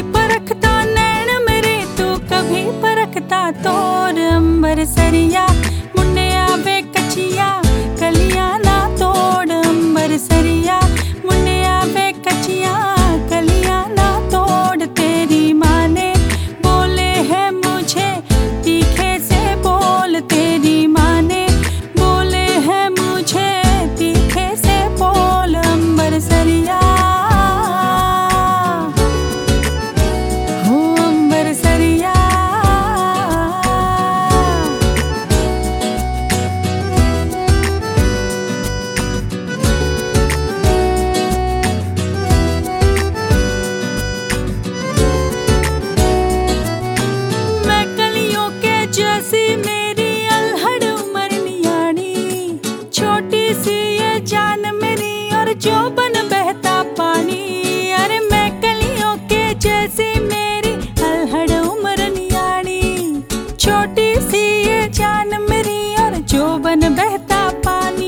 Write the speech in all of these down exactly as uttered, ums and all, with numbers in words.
परखता नैन मेरे तो कभी परखता तोर अंबर सरिया मुन्ने आवे कचिया कलियां ना तोड़ अंबर सरिया मुन्ने आवे कचिया कलियां ना तोड़। तेरी माँ ने बोले है मुझे तीखे से बोल, तेरी माँ ने बोले है मुझे तीखे से बोल अंबर सरिया हो अंबर सरिया। मैं कलियों के जैसी मेरी अल्हड़ उम्र नियानी, छोटी सी ये जान मेरी और जोबन बहता पानी। अरे मैं कलियों के जैसी मेरी अल्हड़ उम्र नियानी, छोटी सी ये जान मेरी और जोबन बहता पानी।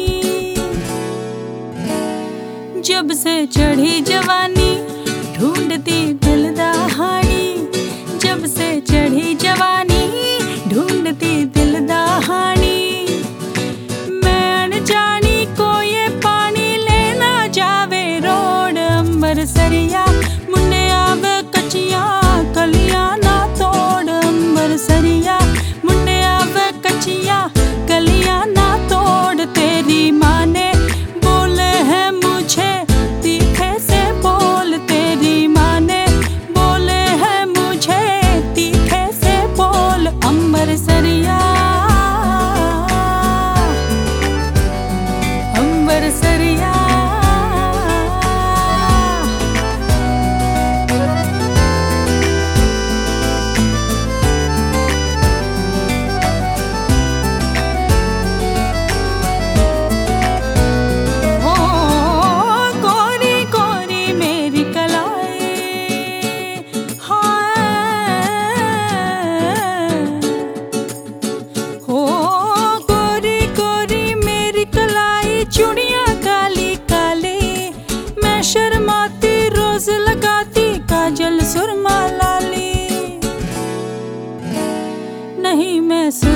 जब से चढ़ी जवानी ढूंढती दिल दहाड़ी, जब से चढ़ी जवानी ढूंढती दिल दहाड़ी। मैं अनजानी को ये पानी लेना जावे रोड अंबर सरिया मुन्ने आवे कचिया कलियां ना तोड़ अंबर सरिया मुन्ने आवे कचिया कलियां ना तोड़। तेरी माँ ने बोले है मुझे तीखे से बोल, तेरी माँ ने बोले है मुझे तीखे से बोल अंबर सरिया अंबर सरिया। हो गोरी गोरी मेरी कलाई हाय, हो गोरी गोरी मेरी कलाई चूड़ियां काली काली। मैं शर्माती रोज लगाती काजल सुरमा लाली, नहीं मैं